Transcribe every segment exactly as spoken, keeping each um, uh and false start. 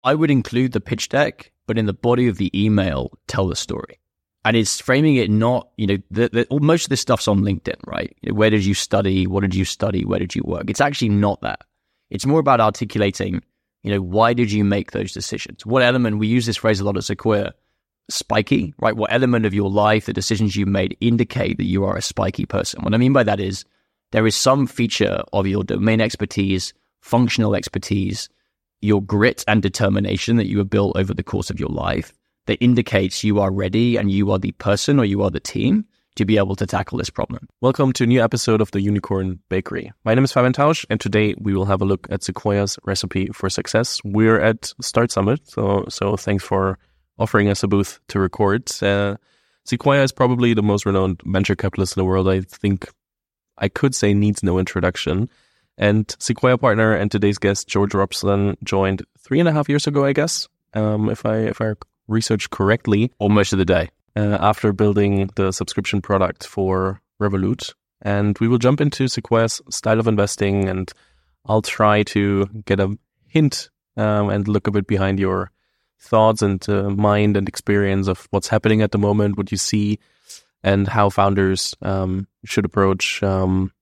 I would include the pitch deck, but in the body of the email, tell the story. And it's framing it not, you know, the, the, most of this stuff's on LinkedIn, right? You know, where did you study? What did you study? Where did you work? It's actually not that. It's more about articulating, you know, why did you make those decisions? What element, we use this phrase a lot at Sequoia, spiky, right? What element of your life, the decisions you made indicate that you are a spiky person? What I mean by that is there is some feature of your domain expertise, functional expertise, your grit and determination that you have built over the course of your life that indicates you are ready and you are the person or you are the team to be able to tackle this problem. Welcome to a new episode of the Unicorn Bakery. My name is Fabian Tausch, and today we will have a look at Sequoia's recipe for success. We're at Start Summit, so so thanks for offering us a booth to record. Uh, Sequoia is probably the most renowned venture capitalist in the world. I think I could say needs no introduction. And Sequoia partner and today's guest, George Robson, joined three and a half years ago, I guess, um, if I if I researched correctly. Almost of the day. Uh, after building the subscription product for Revolut. And we will jump into Sequoia's style of investing, and I'll try to get a hint um, and look a bit behind your thoughts and uh, mind and experience of what's happening at the moment, what you see, and how founders um, should approach, um,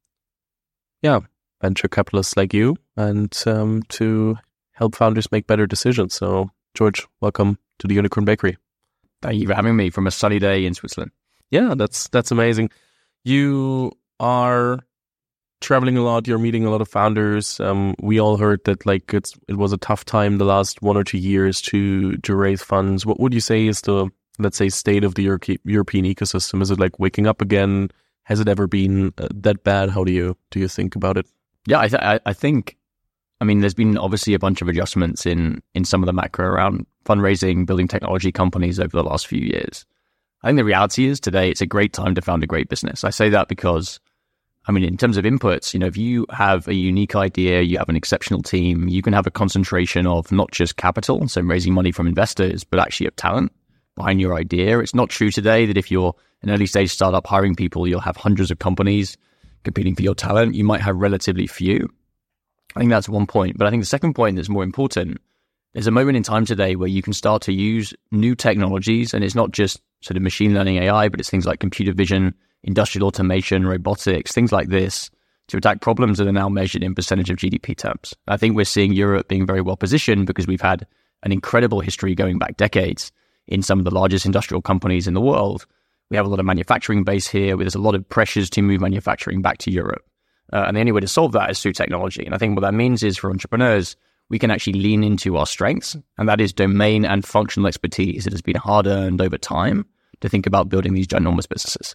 yeah, venture capitalists like you, and um, to help founders make better decisions. So, George, welcome to the Unicorn Bakery. Thank you for having me from a sunny day in Switzerland. Yeah, that's that's amazing. You are traveling a lot. You're meeting a lot of founders. Um, we all heard that like it's it was a tough time the last one or two years to to raise funds. What would you say is the, let's say, state of the Euro- European ecosystem? Is it like waking up again? Has it ever been uh, that bad? How do you do you think about it? Yeah, I, th- I, I think. I mean, there's been obviously a bunch of adjustments in in some of the macro around fundraising, building technology companies over the last few years. I think the reality is today it's a great time to found a great business. I say that because, I mean, in terms of inputs, you know, if you have a unique idea, you have an exceptional team, you can have a concentration of not just capital, so raising money from investors, but actually of talent behind your idea. It's not true today that if you're an early stage startup hiring people, you'll have hundreds of companies competing for your talent. You might have relatively few. I think that's one point. But I think the second point that's more important, there's a moment in time today where you can start to use new technologies, and it's not just sort of machine learning A I, but it's things like computer vision, industrial automation, robotics, things like this, to attack problems that are now measured in percentage of G D P terms. I think we're seeing Europe being very well positioned because we've had an incredible history going back decades in some of the largest industrial companies in the world. We have a lot of manufacturing base here. There's a lot of pressures to move manufacturing back to Europe. Uh, and the only way to solve that is through technology. And I think what that means is for entrepreneurs, we can actually lean into our strengths, and that is domain and functional expertise that has been hard earned over time to think about building these ginormous businesses.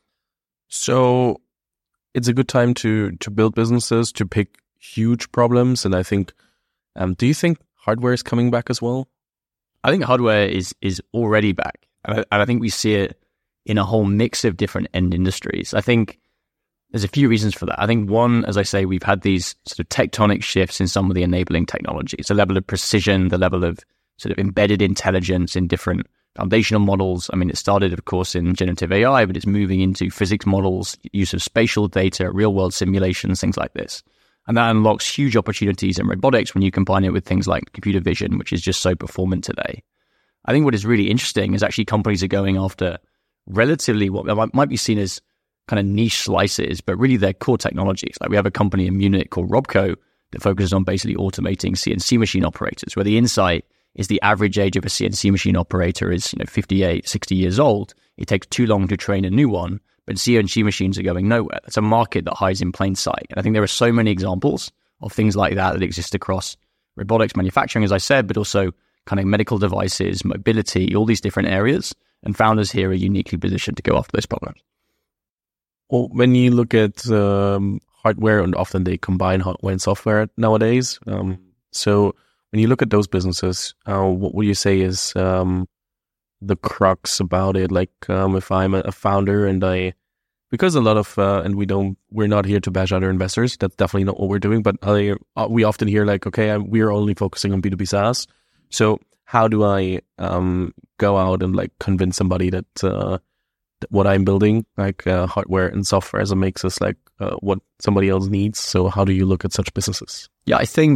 So it's a good time to to build businesses, to pick huge problems. And I think, um, do you think hardware is coming back as well? I think hardware is is already back. And I, and I think we see it in a whole mix of different end industries. I think there's a few reasons for that. I think one, as I say, we've had these sort of tectonic shifts in some of the enabling technologies, the level of precision, the level of sort of embedded intelligence in different foundational models. I mean, it started, of course, in generative A I, but it's moving into physics models, use of spatial data, real-world simulations, things like this. And that unlocks huge opportunities in robotics when you combine it with things like computer vision, which is just so performant today. I think what is really interesting is actually companies are going after relatively what might be seen as kind of niche slices, but really they're core technologies. Like we have a company in Munich called Robco that focuses on basically automating C N C machine operators, where the insight is the average age of a C N C machine operator is, you know, fifty-eight, sixty years old. It takes too long to train a new one, but C N C machines are going nowhere. That's a market that hides in plain sight. And I think there are so many examples of things like that that exist across robotics, manufacturing, as I said, but also kind of medical devices, mobility, all these different areas. And founders here are uniquely positioned to go after those problems. Well, when you look at um, hardware, and often they combine hardware and software nowadays. Um, so when you look at those businesses, uh, what would you say is um, the crux about it? Like um, if I'm a founder and I, because a lot of, uh, and we don't, we're not here to bash other investors. That's definitely not what we're doing. But I, we often hear like, okay, we are only focusing on B two B SaaS. So how do I um, go out and like convince somebody that uh, what I'm building, like uh, hardware and software, as it makes us like uh, what somebody else needs? So how do you look at such businesses? Yeah, I think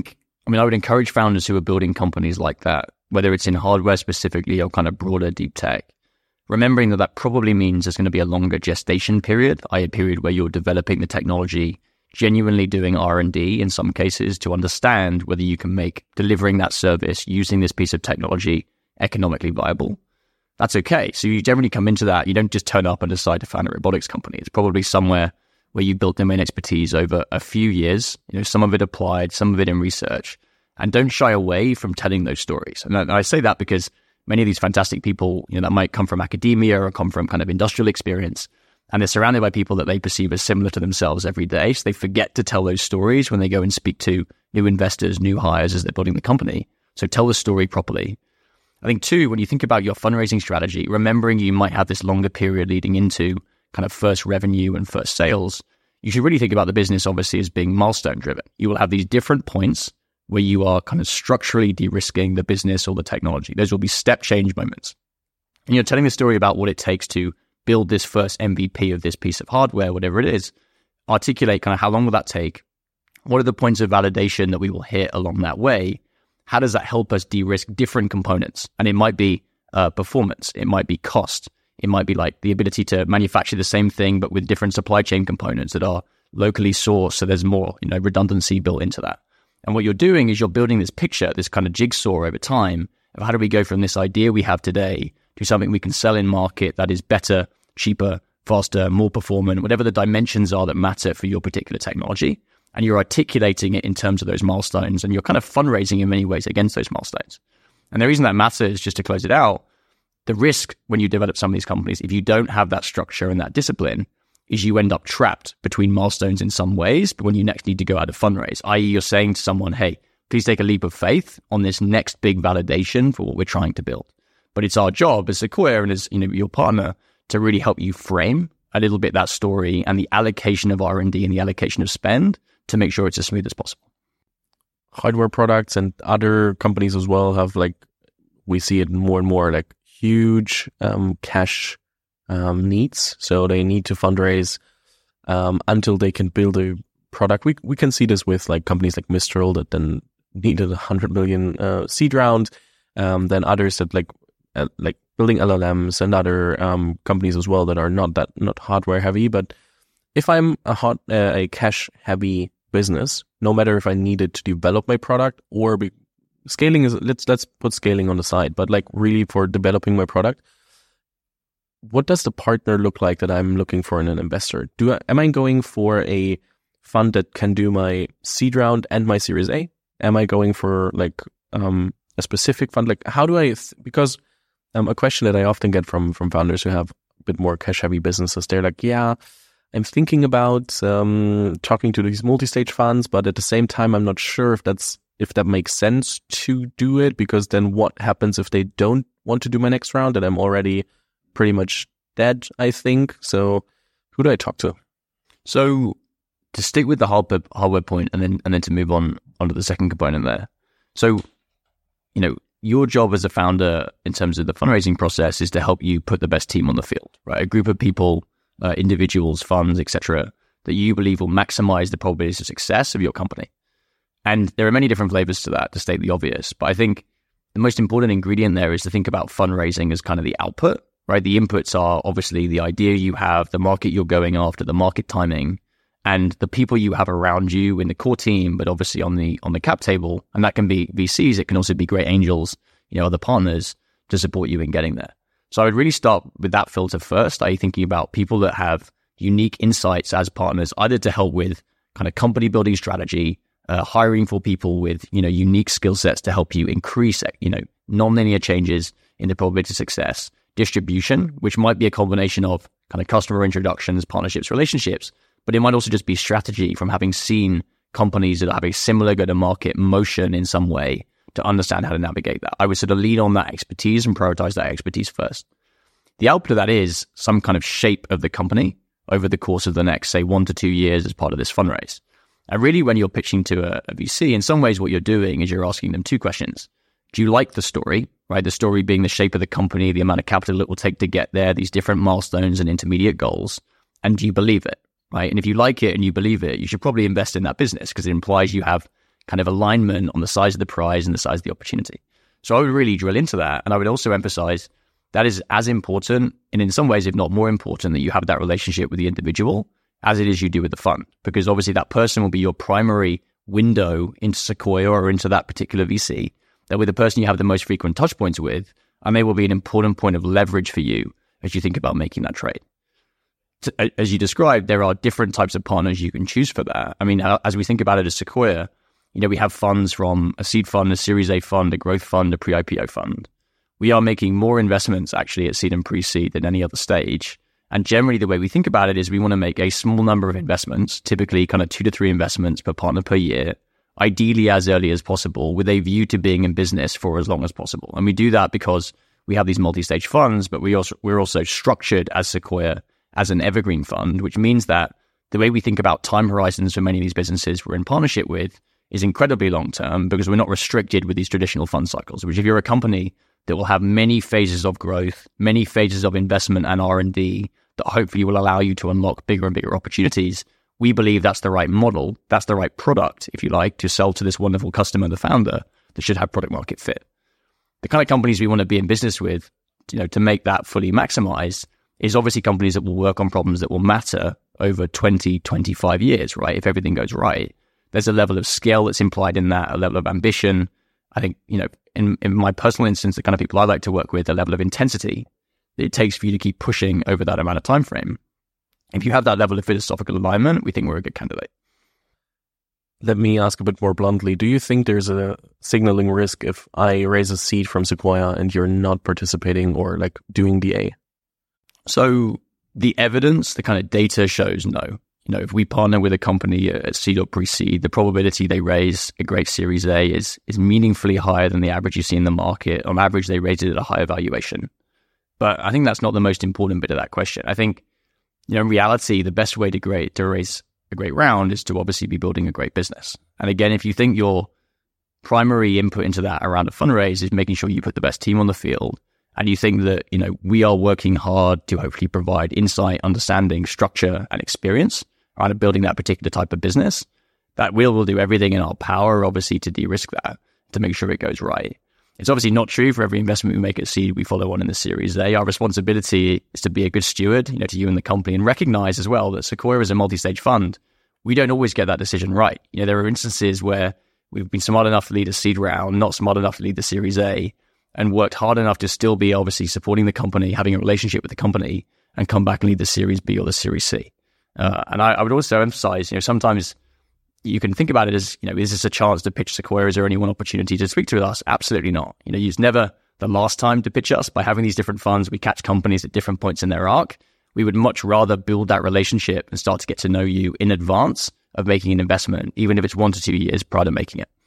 I mean, I would encourage founders who are building companies like that, whether it's in hardware specifically or kind of broader deep tech, remembering that that probably means there's going to be a longer gestation period, that is a period where you're developing the technology, genuinely doing R and D in some cases to understand whether you can make delivering that service using this piece of technology economically viable. That's okay. So you generally come into that, you don't just turn up and decide to found a robotics company. It's probably somewhere where you built domain expertise over a few years, you know, some of it applied, some of it in research, and don't shy away from telling those stories. And I, and I say that because many of these fantastic people, you know, that might come from academia or come from kind of industrial experience, and they're surrounded by people that they perceive as similar to themselves every day. So they forget to tell those stories when they go and speak to new investors, new hires as they're building the company. So tell the story properly. I think two, when you think about your fundraising strategy, remembering you might have this longer period leading into kind of first revenue and first sales, you should really think about the business obviously as being milestone driven. You will have these different points where you are kind of structurally de-risking the business or the technology. Those will be step change moments. And you're telling the story about what it takes to build this first M V P of this piece of hardware, whatever it is, articulate kind of how long will that take? What are the points of validation that we will hit along that way? How does that help us de-risk different components? And it might be uh, performance. It might be cost. It might be like the ability to manufacture the same thing, but with different supply chain components that are locally sourced. So there's more, you know, redundancy built into that. And what you're doing is you're building this picture, this kind of jigsaw over time of how do we go from this idea we have today to something we can sell in market that is better, cheaper, faster, more performant, whatever the dimensions are that matter for your particular technology. And you're articulating it in terms of those milestones, and you're kind of fundraising in many ways against those milestones. And the reason that matters, just to close it out, the risk when you develop some of these companies, if you don't have that structure and that discipline, is you end up trapped between milestones in some ways, but when you next need to go out of fundraise, that is you're saying to someone, hey, please take a leap of faith on this next big validation for what we're trying to build. But it's our job as Sequoia and as, you know, your partner to really help you frame a little bit that story and the allocation of R and D and the allocation of spend to make sure it's as smooth as possible. Hardware products and other companies as well have, like, we see it more and more, like huge um, cash um, needs. So they need to fundraise um, until they can build a product. We we can see this with like companies like Mistral that then needed a hundred million uh, seed round. Um, then others that like uh, like building L L Ms and other um, companies as well that are not that not hardware heavy. But if I'm a hot uh, a cash heavy business, no matter if I needed to develop my product or be, scaling is let's let's put scaling on the side, but like really for developing my product, what does the partner look like that I'm looking for in an investor? Do I, am I going for a fund that can do my seed round and my Series A? Am I going for like um, a specific fund? Like how do I? Th- because um, a question that I often get from from founders who have a bit more cash heavy businesses, they're like, yeah, I'm thinking about um, talking to these multi-stage funds, but at the same time, I'm not sure if that's if that makes sense to do it, because then what happens if they don't want to do my next round and I'm already pretty much dead, I think. So who do I talk to? So to stick with the hardware, hardware point and then and then to move on onto the second component there. So, you know, your job as a founder in terms of the fundraising process is to help you put the best team on the field, right? A group of people, uh, individuals, funds, et cetera, that you believe will maximize the probability of success of your company. And there are many different flavors to that, to state the obvious. But I think the most important ingredient there is to think about fundraising as kind of the output, right? The inputs are obviously the idea you have, the market you're going after, the market timing, and the people you have around you in the core team, but obviously on the on the cap table. And that can be V Cs, it can also be great angels, you know, other partners to support you in getting there. So I would really start with that filter first. Are you thinking about people that have unique insights as partners, either to help with kind of company building strategy, uh, hiring for people with, you know, unique skill sets to help you increase, you know, non-linear changes in the probability of success, distribution, which might be a combination of kind of customer introductions, partnerships, relationships, but it might also just be strategy from having seen companies that have a similar go-to-market motion in some way to understand how to navigate that. I would sort of lean on that expertise and prioritize that expertise first. The output of that is some kind of shape of the company over the course of the next, say, one to two years as part of this fundraise. And really, when you're pitching to a, a V C, in some ways what you're doing is you're asking them two questions. Do you like the story, right? The story being the shape of the company, the amount of capital it will take to get there, these different milestones and intermediate goals. And do you believe it, right? And if you like it and you believe it, you should probably invest in that business because it implies you have kind of alignment on the size of the prize and the size of the opportunity. So I would really drill into that. And I would also emphasize that is as important, and in some ways, if not more important, that you have that relationship with the individual as it is you do with the fund. Because obviously that person will be your primary window into Sequoia or into that particular V C. That with the person you have the most frequent touch points with, and they will be an important point of leverage for you as you think about making that trade. As you described, there are different types of partners you can choose for that. I mean, as we think about it as Sequoia, you know, we have funds from a seed fund, a Series A fund, a growth fund, a pre-I P O fund. We are making more investments actually at seed and pre-seed than any other stage. And generally the way we think about it is we want to make a small number of investments, typically kind of two to three investments per partner per year, ideally as early as possible, with a view to being in business for as long as possible. And we do that because we have these multi-stage funds, but we also, we're also structured as Sequoia as an evergreen fund, which means that the way we think about time horizons for many of these businesses we're in partnership with is incredibly long-term, because we're not restricted with these traditional fund cycles, which if you're a company that will have many phases of growth, many phases of investment and R and D that hopefully will allow you to unlock bigger and bigger opportunities, we believe that's the right model, that's the right product, if you like, to sell to this wonderful customer, the founder, that should have product market fit. The kind of companies we want to be in business with, you know, to make that fully maximized is obviously companies that will work on problems that will matter over twenty, twenty-five years, right? If everything goes right. There's a level of scale that's implied in that, a level of ambition. I think, you know, in, in my personal instance, the kind of people I like to work with, a level of intensity that it takes for you to keep pushing over that amount of time frame. If you have that level of philosophical alignment, we think we're a good candidate. Let me ask a bit more bluntly. Do you think there's a signaling risk if I raise a seed from Sequoia and you're not participating or like doing the A? So the evidence, the kind of data shows no. You know, if we partner with a company at seed or pre-seed, the probability they raise a great Series A is is meaningfully higher than the average you see in the market. On average, they raise it at a higher valuation. But I think that's not the most important bit of that question. I think, you know, in reality, the best way to great to raise a great round is to obviously be building a great business. And again, if you think your primary input into that around a fundraise is making sure you put the best team on the field, and you think that, you know, we are working hard to hopefully provide insight, understanding, structure, and experience around building that particular type of business, that we will do everything in our power, obviously, to de-risk that, to make sure it goes right. It's obviously not true for every investment we make at seed, we follow on in the Series A. Our responsibility is to be a good steward, you know, to you and the company, and recognize as well that Sequoia is a multi-stage fund. We don't always get that decision right. You know, there are instances where we've been smart enough to lead a seed round, not smart enough to lead the Series A, and worked hard enough to still be obviously supporting the company, having a relationship with the company, and come back and lead the Series B or the Series C. Uh, and I, I would also emphasize, you know, sometimes you can think about it as, you know, is this a chance to pitch Sequoia? Is there any one opportunity to speak to us? Absolutely not. You know, it's never the last time to pitch us. By having these different funds, we catch companies at different points in their arc. We would much rather build that relationship and start to get to know you in advance of making an investment, even if it's one to two years prior to making it.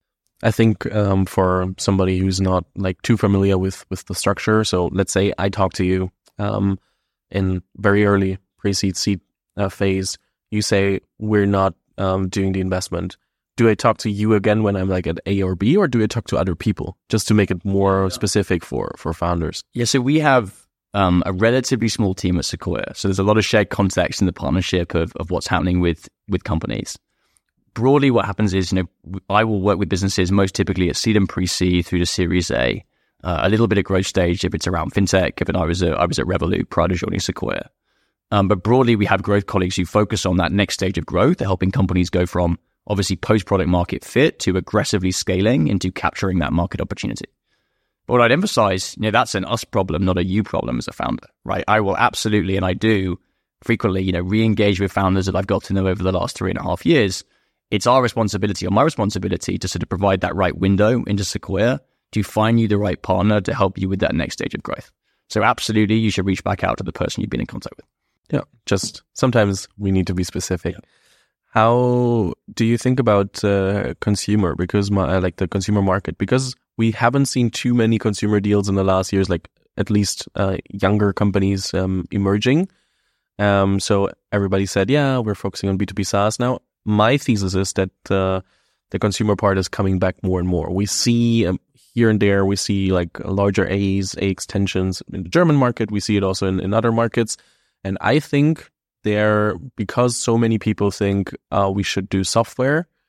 I think um, for somebody who's not like too familiar with, with the structure, so let's say I talk to you um, in very early pre-seed seed uh, phase, you say we're not um, doing the investment. Do I talk to you again when I'm like at A or B, or do I talk to other people just to make it more yeah. specific for, for founders? Yeah, so we have um, a relatively small team at Sequoia. So there's a lot of shared context in the partnership of, of what's happening with, with companies. Broadly, what happens is, you know, I will work with businesses most typically at seed and pre-seed through to Series A, uh, a little bit of growth stage if it's around fintech, given I was a, I was at Revolut prior to joining Sequoia. Um, but broadly, we have growth colleagues who focus on that next stage of growth, helping companies go from obviously post-product market fit to aggressively scaling into capturing that market opportunity. But what I'd emphasize, you know, that's an us problem, not a you problem as a founder, right? I will absolutely, and I do frequently, you know, re-engage with founders that I've got to know over the last three and a half years. It's our responsibility or my responsibility to sort of provide that right window into Sequoia to find you the right partner to help you with that next stage of growth. So absolutely, you should reach back out to the person you've been in contact with. Yeah, just sometimes we need to be specific. Yeah. How do you think about uh, consumer, because my, like the consumer market? Because we haven't seen too many consumer deals in the last years, like at least uh, younger companies um, emerging. Um, so everybody said, yeah, we're focusing on B two B SaaS now. My thesis is that uh, the consumer part is coming back more and more. We see um, here and there, we see like larger A's, A extensions in the German market. We see it also in, in other markets. And I think there, because so many people think uh, we should do software,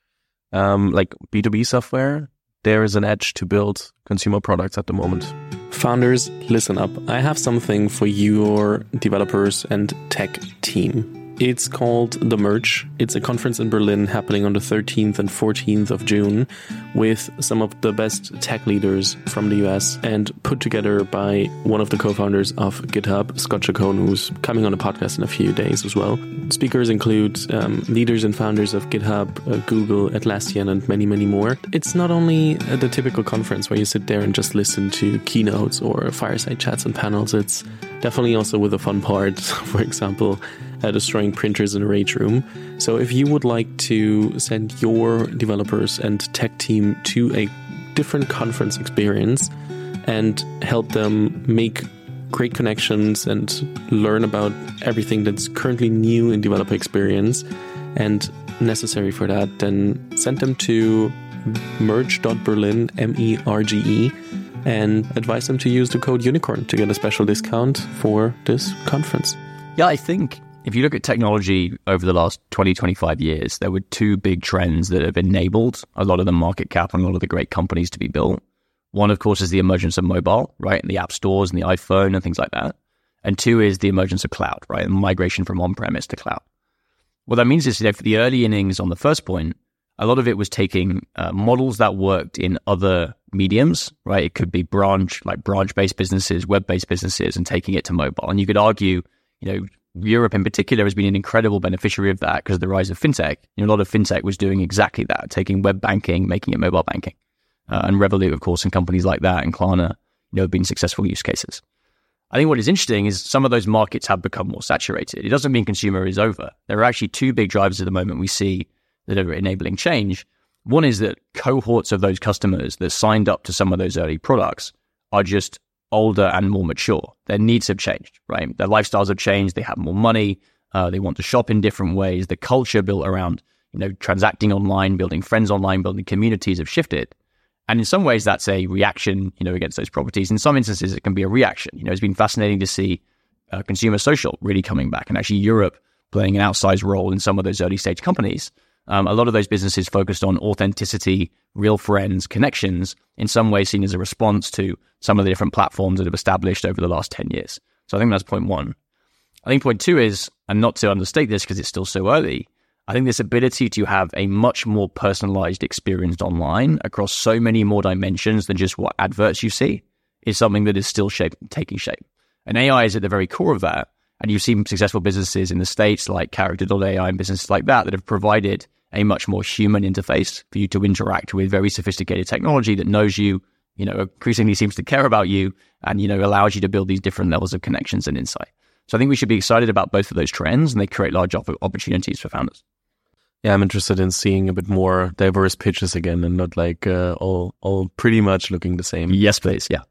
um, like B two B software, there is an edge to build consumer products at the moment. Founders, listen up. I have something for your developers and tech team. It's called The Merge. It's a conference in Berlin happening on the thirteenth and fourteenth of June with some of the best tech leaders from the U S and put together by one of the co-founders of GitHub, Scott Chacon, who's coming on the podcast in a few days as well. Speakers include um, leaders and founders of GitHub, uh, Google, Atlassian, and many, many more. It's not only uh, the typical conference where you sit there and just listen to keynotes or fireside chats and panels. It's definitely also with a fun part, for example, Uh, destroying printers in a rage room. So if you would like to send your developers and tech team to a different conference experience and help them make great connections and learn about everything that's currently new in developer experience and necessary for that, then send them to merge dot berlin, M E R G E, and advise them to use the code UNICORN to get a special discount for this conference. Yeah, I think if you look at technology over the last twenty, twenty-five years, there were two big trends that have enabled a lot of the market cap and a lot of the great companies to be built. One, of course, is the emergence of mobile, right? And the app stores and the iPhone and things like that. And two is the emergence of cloud, right? And migration from on-premise to cloud. What that means is, you know, for the early innings on the first point, a lot of it was taking uh, models that worked in other mediums, right? It could be branch, like branch-based businesses, web-based businesses, and taking it to mobile. And you could argue, you know, Europe in particular has been an incredible beneficiary of that because of the rise of fintech. You know, a lot of fintech was doing exactly that, taking web banking, making it mobile banking. Uh, and Revolut, of course, and companies like that and Klarna, you know, have been successful use cases. I think what is interesting is some of those markets have become more saturated. It doesn't mean consumer is over. There are actually two big drivers at the moment we see that are enabling change. One is that cohorts of those customers that signed up to some of those early products are just older and more mature. Their needs have changed, right? Their lifestyles have changed. They have more money. Uh, they want to shop in different ways. The culture built around, you know, transacting online, building friends online, building communities have shifted. And in some ways, that's a reaction, you know, against those properties. In some instances, it can be a reaction. You know, it's been fascinating to see uh, consumer social really coming back, and actually Europe playing an outsized role in some of those early stage companies. Um, a lot of those businesses focused on authenticity, real friends, connections, in some ways seen as a response to some of the different platforms that have established over the last ten years. So I think that's point one. I think point two is, and not to understate this because it's still so early, I think this ability to have a much more personalized experience online across so many more dimensions than just what adverts you see is something that is still shape, taking shape. And A I is at the very core of that. And you've seen successful businesses in the States like Character dot A I and businesses like that that have provided a much more human interface for you to interact with very sophisticated technology that knows you, you know, increasingly seems to care about you and, you know, allows you to build these different levels of connections and insight. So I think we should be excited about both of those trends, and they create large opportunities for founders. Yeah, I'm interested in seeing a bit more diverse pitches again and not like uh, all all pretty much looking the same. Yes, please. Yeah.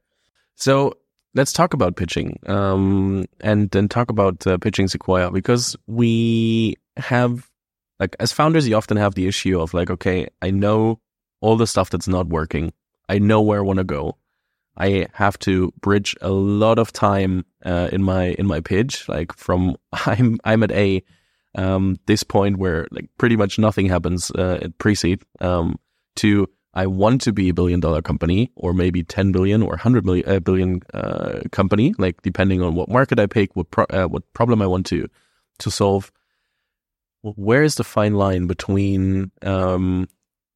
So let's talk about pitching um, and then talk about uh, pitching Sequoia, because we have, like, as founders, you often have the issue of like, okay, I know all the stuff that's not working. I know where I want to go. I have to bridge a lot of time uh, in my in my pitch, like from I'm I'm at a um, this point where like pretty much nothing happens uh, at pre-seed um, to I want to be a billion dollar company, or maybe ten billion or one hundred million uh, billion uh, company, like depending on what market I pick, what pro- uh, what problem I want to to solve. Where is the fine line between um,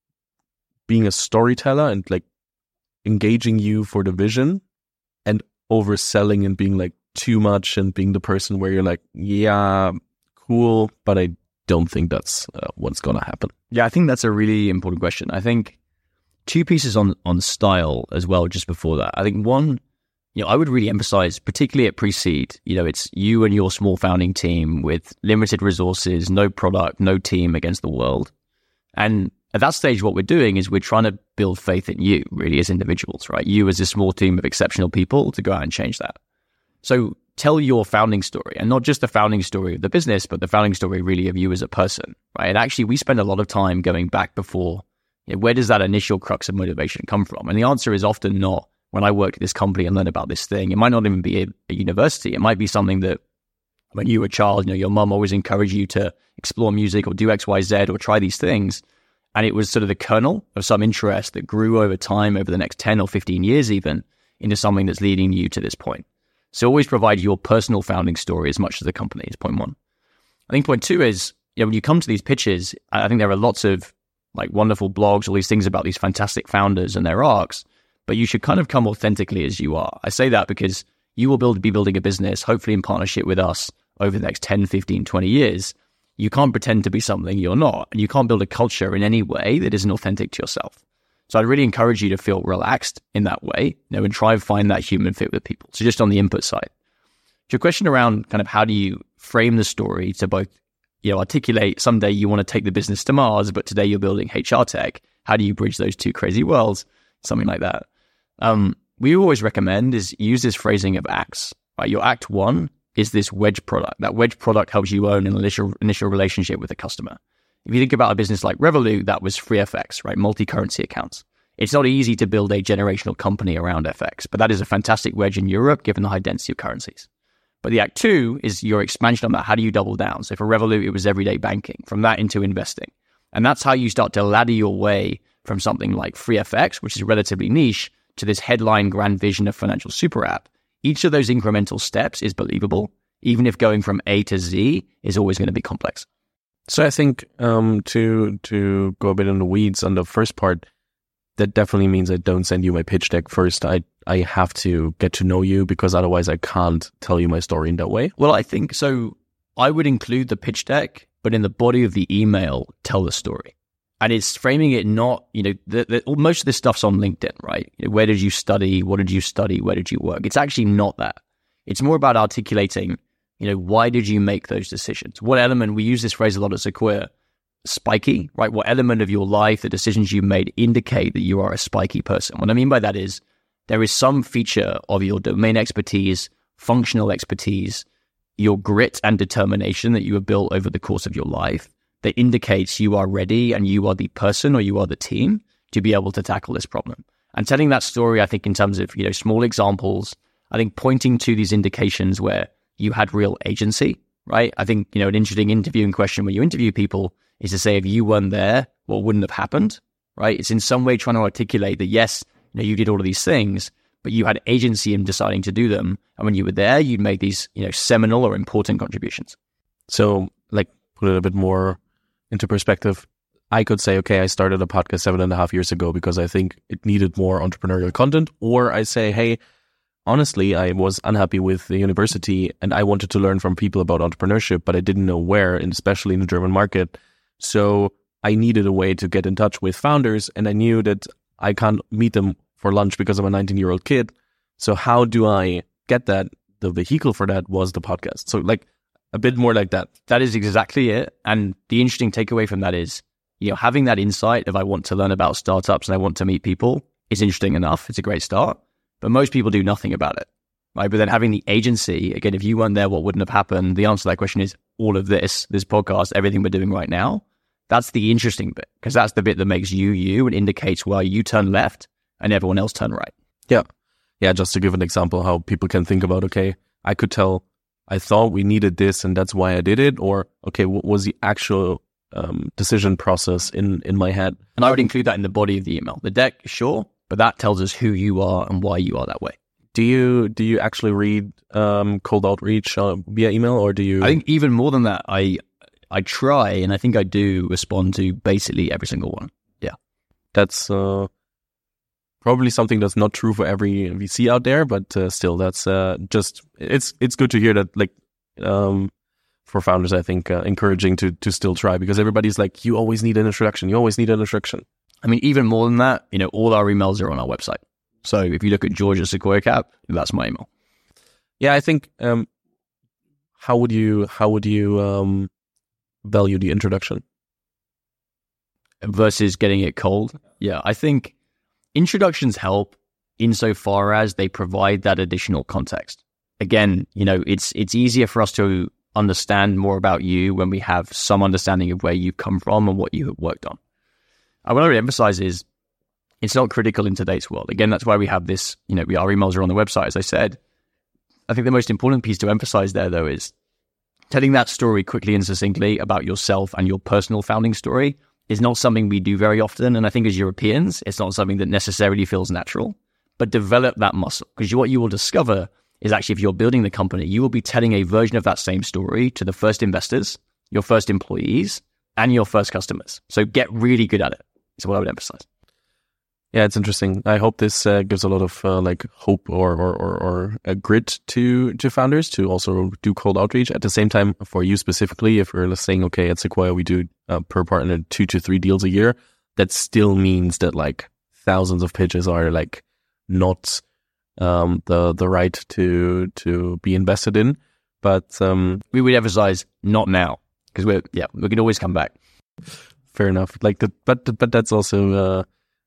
being a storyteller and like engaging you for the vision and overselling and being like too much and being the person where you're like, yeah, cool, but I don't think that's uh, what's going to happen? Yeah, I think that's a really important question. I think two pieces on, on style as well, just before that. I think one, you know, I would really emphasize, particularly at pre-seed, you know, it's you and your small founding team with limited resources, no product, no team against the world. And at that stage, what we're doing is we're trying to build faith in you, really, as individuals, right? You as a small team of exceptional people to go out and change that. So tell your founding story, and not just the founding story of the business, but the founding story really of you as a person, right? And actually, we spend a lot of time going back before, you know, where does that initial crux of motivation come from? And the answer is often not, when I worked at this company and learned about this thing. It might not even be a, a university. It might be something that when you were a child, you know, your mom always encouraged you to explore music or do X, Y, Z or try these things. And it was sort of the kernel of some interest that grew over time, over the next ten or fifteen years even, into something that's leading you to this point. So always provide your personal founding story as much as the company is point one. I think point two is, you know, when you come to these pitches, I think there are lots of like wonderful blogs, all these things about these fantastic founders and their arcs, but you should kind of come authentically as you are. I say that because you will build, be building a business, hopefully in partnership with us over the next ten, fifteen, twenty years. You can't pretend to be something you're not, and you can't build a culture in any way that isn't authentic to yourself. So I'd really encourage you to feel relaxed in that way, you know, and try and find that human fit with people. So just on the input side. Your question around kind of how do you frame the story to both, you know, articulate someday you want to take the business to Mars, but today you're building H R tech. How do you bridge those two crazy worlds? Something like that. Um, we always recommend is use this phrasing of acts. Right? Your act one is this wedge product. That wedge product helps you own an initial initial relationship with the customer. If you think about a business like Revolut, that was free F X, right? Multi-currency accounts. It's not easy to build a generational company around F X, but that is a fantastic wedge in Europe, given the high density of currencies. But the act two is your expansion on that. How do you double down? So for Revolut, it was everyday banking, from that into investing. And that's how you start to ladder your way from something like free F X, which is relatively niche, to this headline grand vision of financial super app. Each of those incremental steps is believable, even if going from A to Z is always going to be complex. So I think um, to to go a bit in the weeds on the first part, that definitely means I don't send you my pitch deck first. I I have to get to know you, because otherwise I can't tell you my story in that way. Well, I think so. I would include the pitch deck, but in the body of the email, tell the story. And it's framing it not, you know, the, the, most of this stuff's on LinkedIn, right? You know, where did you study? What did you study? Where did you work? It's actually not that. It's more about articulating, you know, why did you make those decisions? What element, we use this phrase a lot at Sequoia, spiky, right? What element of your life, the decisions you made, indicate that you are a spiky person? What I mean by that is there is some feature of your domain expertise, functional expertise, your grit and determination that you have built over the course of your life that indicates you are ready and you are the person or you are the team to be able to tackle this problem. And telling that story, I think in terms of, you know, small examples, I think pointing to these indications where you had real agency, right? I think, you know, an interesting interviewing question when you interview people is to say, if you weren't there, what wouldn't have happened, right? It's in some way trying to articulate that, yes, you know, you did all of these things, but you had agency in deciding to do them. And when you were there, you'd made these, you know, seminal or important contributions. So, like, put it a bit more into perspective, I could say, okay, I started a podcast seven and a half years ago because I think it needed more entrepreneurial content. Or I say, hey, honestly, I was unhappy with the university and I wanted to learn from people about entrepreneurship, but I didn't know where, and especially in the German market. So I needed a way to get in touch with founders, and I knew that I can't meet them for lunch because I'm a nineteen-year-old kid. So how do I get that? The vehicle for that was the podcast. So like a bit more like that. That is exactly it. And the interesting takeaway from that is, you know, having that insight of I want to learn about startups and I want to meet people is interesting enough. It's a great start. But most people do nothing about it, right? But then having the agency, again, if you weren't there, what wouldn't have happened? The answer to that question is all of this, this podcast, everything we're doing right now. That's the interesting bit, because that's the bit that makes you, you, and indicates why you turn left and everyone else turn right. Yeah. Yeah, just to give an example how people can think about, okay, I could tell I thought we needed this and that's why I did it, or, okay, what was the actual um, decision process in, in my head? And I would include that in the body of the email. The deck, sure, but that tells us who you are and why you are that way. Do you do you actually read um, cold outreach uh, via email, or do you? I think even more than that, I I try, and I think I do respond to basically every single one. Yeah. That's uh, probably something that's not true for every V C out there, but uh, still, that's uh, just, it's it's good to hear that, like, um, for founders, I think, uh, encouraging to to still try, because everybody's like, you always need an introduction, you always need an introduction. I mean, even more than that, you know, all our emails are on our website. So if you look at George at Sequoia Cap, that's my email. Yeah, I think, um, how would you, how would you um, value the introduction? Versus getting it cold? Yeah, I think introductions help insofar as they provide that additional context. Again, you know, it's it's easier for us to understand more about you when we have some understanding of where you've come from and what you have worked on. And what I would emphasize is it's not critical in today's world. Again, that's why we have this, you know, we, our emails are on the website, as I said. I think the most important piece to emphasize there, though, is telling that story quickly and succinctly about yourself and your personal founding story is not something we do very often. And I think as Europeans, it's not something that necessarily feels natural. But develop that muscle, because what you will discover is actually if you're building the company, you will be telling a version of that same story to the first investors, your first employees, and your first customers. So get really good at it. Is what I would emphasize. Yeah, it's interesting. I hope this uh, gives a lot of uh, like hope or or or, or a grit to to founders to also do cold outreach. At the same time, for you specifically, if we're saying, okay, at Sequoia we do uh, per partner two to three deals a year, that still means that like thousands of pitches are like not um, the the right to to be invested in. But um, we would emphasize not now, because we're yeah we can always come back. Fair enough. Like the but but that's also. Uh,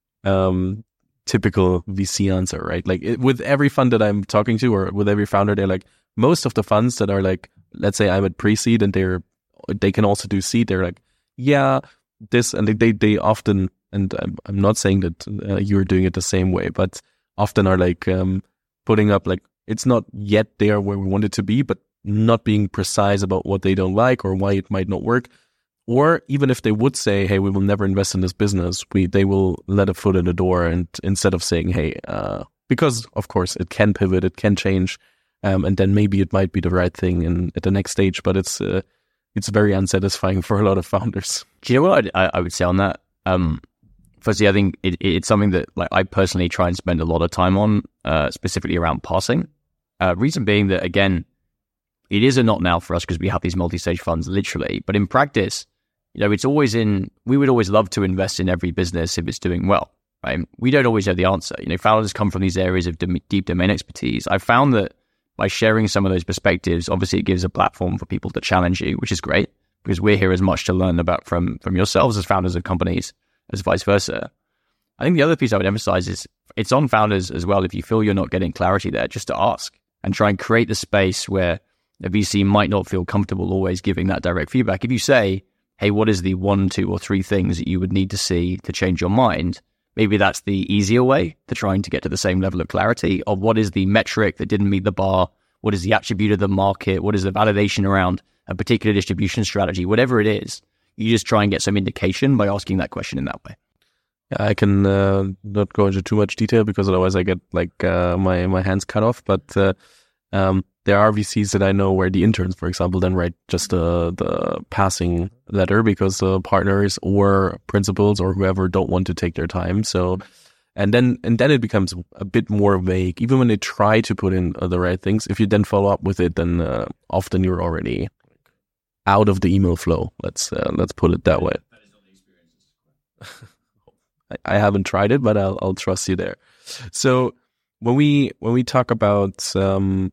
Um, typical V C answer, right? Like it, with every fund that I'm talking to or with every founder, they're like, most of the funds that are like, let's say I'm at pre-seed and they're, they can also do seed. They're like, yeah, this, and they, they, they often, and I'm, I'm not saying that uh, you're doing it the same way, but often are like, um, putting up like, it's not yet there where we want it to be, but not being precise about what they don't like or why it might not work. Or even if they would say, hey, we will never invest in this business, we they will let a foot in the door, and instead of saying, hey, uh, because of course it can pivot, it can change, um, and then maybe it might be the right thing in at the next stage, but it's uh, it's very unsatisfying for a lot of founders. Do you know what I, I would say on that? Um, firstly, I think it, it's something that like I personally try and spend a lot of time on, uh, specifically around passing. Uh, reason being that, again, it is a not now for us because we have these multi-stage funds literally, but in practice, you know, it's always in, we would always love to invest in every business if it's doing well, right? We don't always have the answer. You know, founders come from these areas of d- deep domain expertise. I've found that by sharing some of those perspectives, obviously it gives a platform for people to challenge you, which is great because we're here as much to learn about from, from yourselves as founders of companies as vice versa. I think the other piece I would emphasize is it's on founders as well. If you feel you're not getting clarity there, just to ask and try and create the space where a V C might not feel comfortable always giving that direct feedback. If you say, hey, what is the one, two, or three things that you would need to see to change your mind? Maybe that's the easier way to trying to get to the same level of clarity of what is the metric that didn't meet the bar? What is the attribute of the market? What is the validation around a particular distribution strategy? Whatever it is, you just try and get some indication by asking that question in that way. Yeah, I can uh, not go into too much detail because otherwise I get like uh, my, my hands cut off. But uh, um, there are V Cs that I know where the interns, for example, then write just the the passing letter because the partners or principals or whoever don't want to take their time. So, and then and then it becomes a bit more vague. Even when they try to put in uh, the right things, if you then follow up with it, then uh, often you're already out of the email flow. Let's uh, let's put it that way. That is not the experience. I, I haven't tried it, but I'll I'll trust you there. So when we when we talk about um,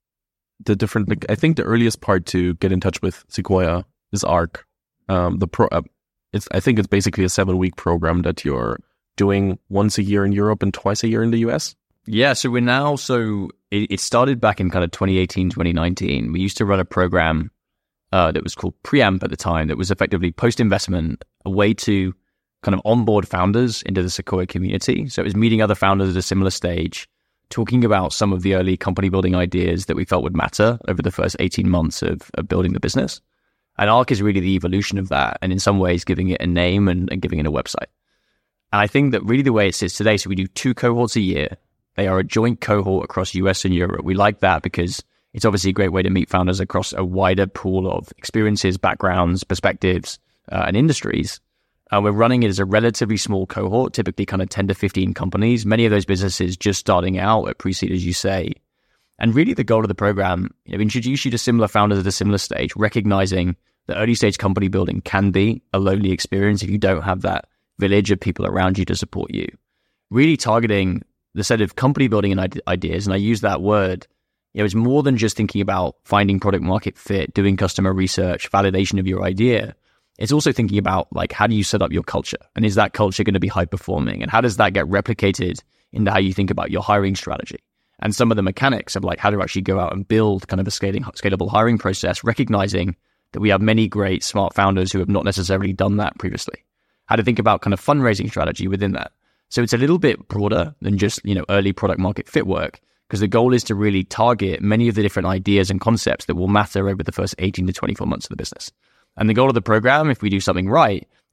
the different, like, I think the earliest part to get in touch with Sequoia is ARC. Um, the pro, uh, it's I think it's basically a seven week program that you're doing once a year in Europe and twice a year in the U S. Yeah, so we're now, so it, it started back in kind of twenty eighteen, twenty nineteen. We used to run a program uh, that was called Preamp at the time that was effectively post-investment, a way to kind of onboard founders into the Sequoia community. So it was meeting other founders at a similar stage, talking about some of the early company building ideas that we felt would matter over the first eighteen months of, of building the business. And ARC is really the evolution of that, and in some ways giving it a name and, and giving it a website. And I think that really the way it sits today, so we do two cohorts a year. They are a joint cohort across U S and Europe. We like that because it's obviously a great way to meet founders across a wider pool of experiences, backgrounds, perspectives, uh, and industries. Uh, we're running it as a relatively small cohort, typically kind of ten to fifteen companies, many of those businesses just starting out at pre-seed, as you say. And really the goal of the program, you know, introduce you to similar founders at a similar stage, recognizing that early stage company building can be a lonely experience if you don't have that village of people around you to support you. Really targeting the set of company building and ideas, and I use that word, you know, it's more than just thinking about finding product market fit, doing customer research, validation of your idea. It's also thinking about, like, how do you set up your culture? And is that culture going to be high performing? And how does that get replicated into how you think about your hiring strategy? And some of the mechanics of, like, how to actually go out and build kind of a scaling, scalable hiring process, recognizing that we have many great smart founders who have not necessarily done that previously. How to think about kind of fundraising strategy within that. So it's a little bit broader than just, you know, early product market fit work, because the goal is to really target many of the different ideas and concepts that will matter over the first eighteen to twenty-four months of the business. And the goal of the program, if we do something right,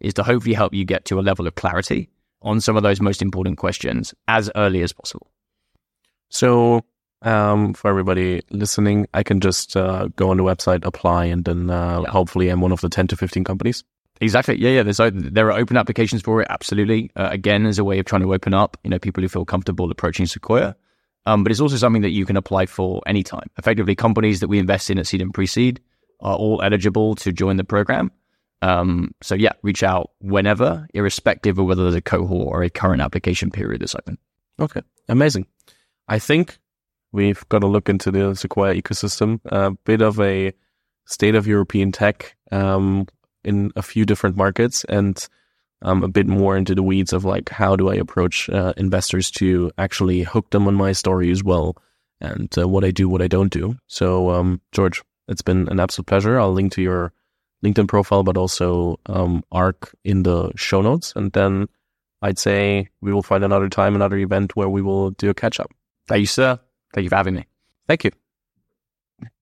is to hopefully help you get to a level of clarity on some of those most important questions as early as possible. So um, for everybody listening, I can just uh, go on the website, apply, and then uh, yeah. hopefully I'm one of the ten to fifteen companies. Exactly. Yeah, yeah. There's there are open applications for it. Absolutely. Uh, again, as a way of trying to open up, you know, people who feel comfortable approaching Sequoia. Um, but it's also something that you can apply for anytime. Effectively, companies that we invest in at Seed and Pre-Seed are all eligible to join the program. Um, so yeah, reach out whenever, irrespective of whether there's a cohort or a current application period that's open. Okay, amazing. I think we've got to look into the Sequoia ecosystem, a bit of a state of European tech um, in a few different markets, and um, a bit more into the weeds of like, how do I approach uh, investors to actually hook them on my story as well, and uh, what I do, what I don't do. So, um, George, it's been an absolute pleasure. I'll link to your LinkedIn profile, but also um, Arc in the show notes. And then I'd say we will find another time, another event where we will do a catch up. Thank you, sir. Thank you for having me. Thank you.